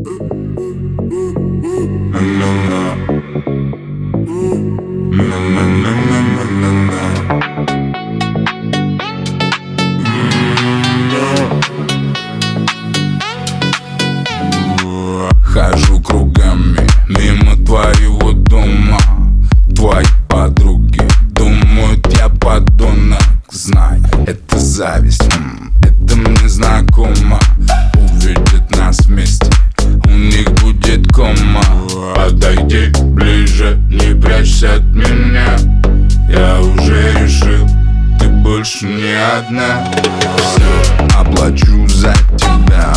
Хожу кругами мимо твоего дома. Твои подруги думают, я подонок. Знай, это зависть, это мне знакомо. Увидят нас вместе, у них будет кома. Подойди ближе, не прячься от меня. Я уже решил, ты больше не одна. Все оплачу за тебя.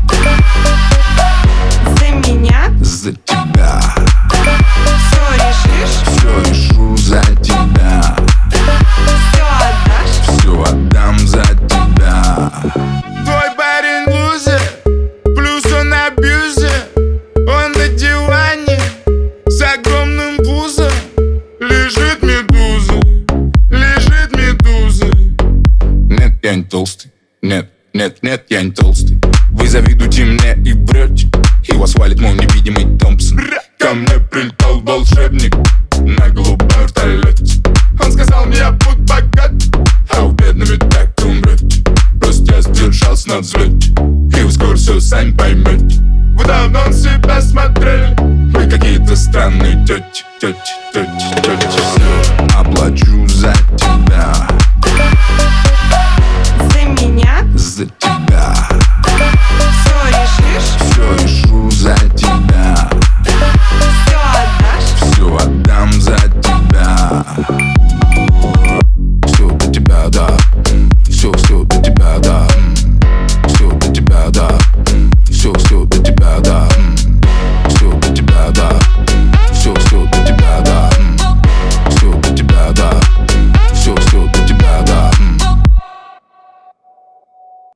За тебя. Все решишь? Все решу за тебя. Все отдашь? Все отдам за тебя. Твой парень лузер, плюс он абьюзер. Он на диване с огромным пузом. Лежит медуза, лежит медуза. Нет, я не толстый. Нет, нет, нет, я не толстый. Вы завидуете мне и врете, и вас валит мой невидимый Томпсон. Ко мне прилетал волшебник на голубом вертолете. Он сказал мне, я буду богат, а у бедного так умрете. Просто я сдержался на взлете, и вы скоро все сами поймете. Вы давно на себя смотрели, вы какие-то странные тети, тети, тети, тети. Все оплачу